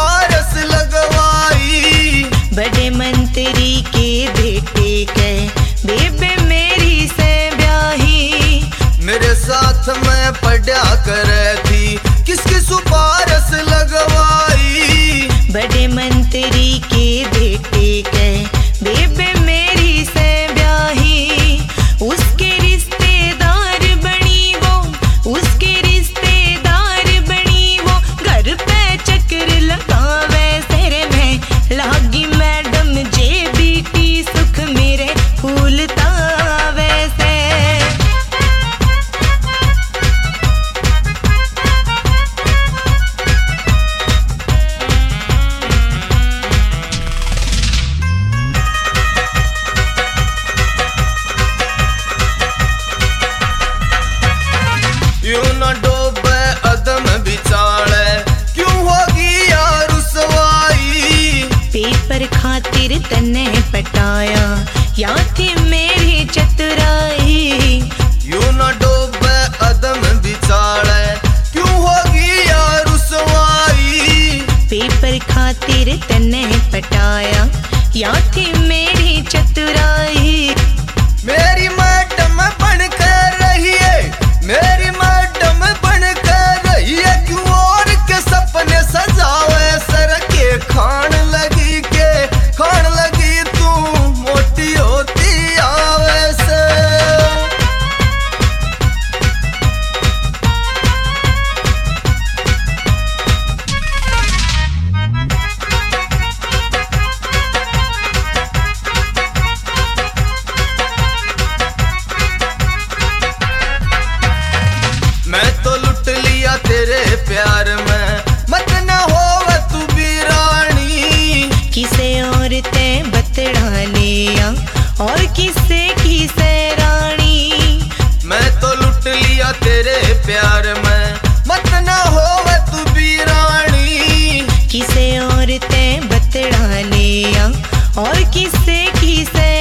सिफारिश लगवाई। बड़े मंत्री के बेटे के बेबे मेरी से ब्याही। मेरे साथ में पढ़ा करे थी, किसकी सिफारिश लगवाई। बड़े मंत्री के बेटे के बेबे मेरी से ब्याही। उसके रिश्तेदार बनी वो, उसके रिश्तेदार बनी वो। घर पे चक्कर लगावे सिर में लागी मैडम JBT सुख मेरे फूलता वैसे। यूं न डोबे अदम बिचाले, क्यों होगी यार रुसवाई। पेपर खातिर तने पटाया या थी मेरी चतुराई। यूं न डोबे अदम बिचाले, क्यों होगी यार रुसवाई। पेपर खातिर तने पटाया या थी मेरी चतुराई। मेरी मैडम बन कर रही है, मेरी मैडम बन कर रही है। क्यों और के सपने सजावे सर के खान लगी के, खान लगी तू मोटी होती आवे से। मैं तो लुट लिया तेरे प्यार में, मत न होवे तू भी रानी। किसे और ते बतड़ा लिया और किसे किसे रानी। मैं तो लुट लिया तेरे प्यार में, मत न होवे तू भी रानी। किसे और ते बतड़ा लिया और किसे किसे